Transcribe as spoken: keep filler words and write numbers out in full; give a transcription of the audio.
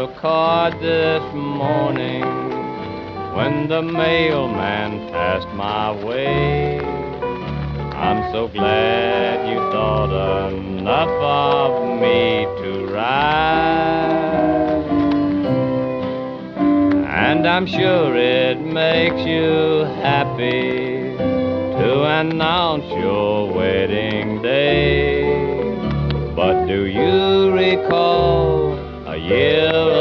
Your card this morning when the mailman passed my way. I'm so glad you thought enough of me to write, and I'm sure it makes you happy to announce your wedding day. But do you recall a year